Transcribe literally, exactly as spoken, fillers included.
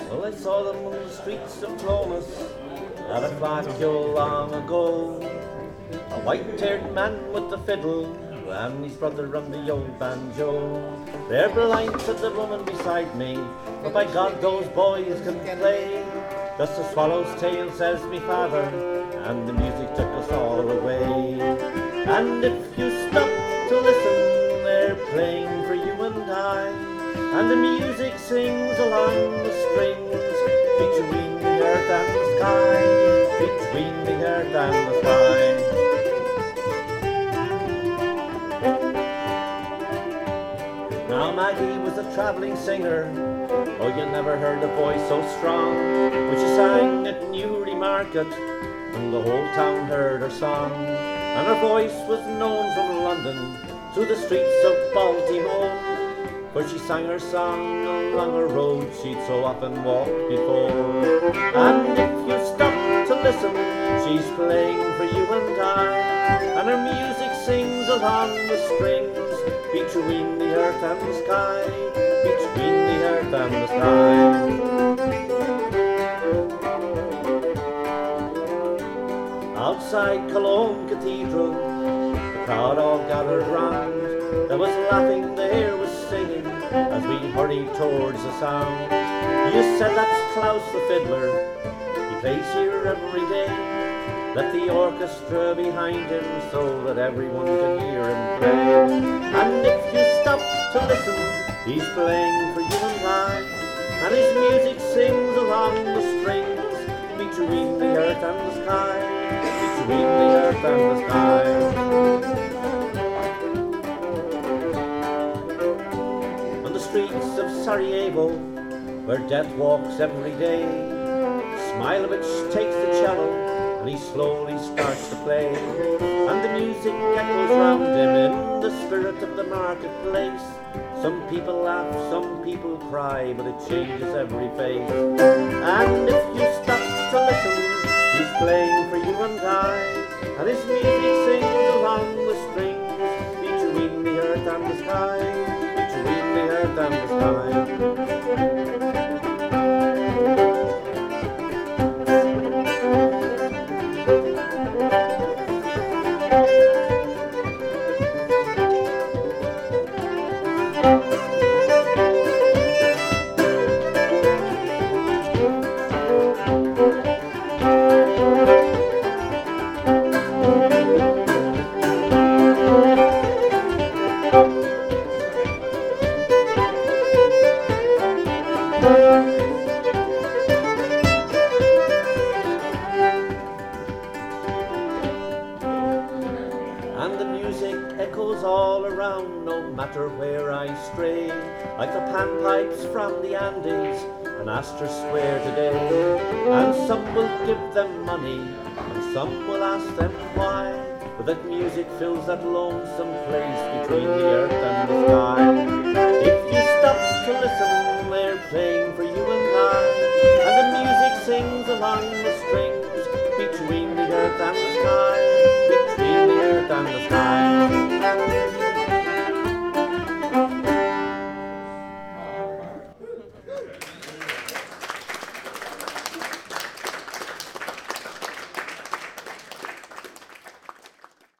Well, I saw them on the streets of Clones at a vacuole long ago. A white-haired man with the fiddle and his brother on the old banjo. They're blind, said the woman beside me, but by God those boys can play. Just a swallow's tail, says me father, and the music took us all away. And if you stop to listen, they're playing for you and I, and the music sings along the strings between the earth and the sky, between the earth and the sky. Now Maggie was a travelling singer, oh you never heard a voice so strong. When she sang at Newry Market, and the whole town heard her song. And her voice was known from London to the streets of Baltimore, for she sang her song along a road she'd so often walked before. And if you stop to listen, she's playing for you and I, and her music sings along the strings between the earth and the sky, between the earth and the sky. Outside Cologne Cathedral, the crowd all gathered round. There was laughing, there was singing, as we hurried towards the sound. You said that's Klaus the fiddler, he plays here every day. Let the orchestra behind him so that everyone can hear him play. And if you stop to listen, he's playing for you and I, and his music sings along the strings between the earth and the sky, between the earth and the sky. On the streets of Sarajevo, where death walks every day, Smilovich takes the cello and he slowly starts to play, and the music echoes round him in the spirit of the marketplace. Some people laugh, some people cry, but it changes every face. And if you stop to listen, he's playing for you and I, and his music sings along the strings between the earth and the sky, between the earth and the sky. And the music echoes all around, no matter where I stray, like the panpipes from the Andes and Astor Square today. And some will give them money, and some will ask them why, but that music fills that lonesome place between the earth and the sky. If you stop to listen, they're playing for you and I, and the music sings along the strings between the earth and the sky, between the earth and the sky.